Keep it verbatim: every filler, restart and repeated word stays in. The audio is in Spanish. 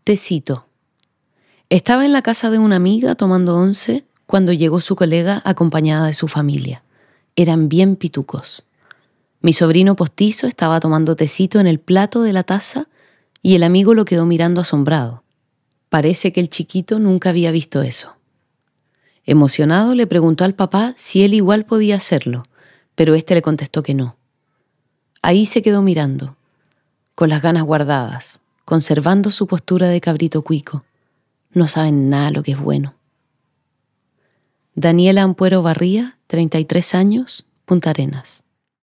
Tecito. Estaba en la casa de una amiga tomando once cuando llegó su colega acompañada de su familia. Eran bien pitucos. Mi sobrino postizo estaba tomando tecito en el plato de la taza y el amigo lo quedó mirando asombrado. Parece que el chiquito nunca había visto eso. Emocionado le preguntó al papá si él igual podía hacerlo, pero éste le contestó que no. Ahí se quedó mirando, con las ganas guardadas, conservando su postura de cabrito cuico. No saben nada lo que es bueno. Daniela Ampuero Barría, treinta y tres años, Punta Arenas.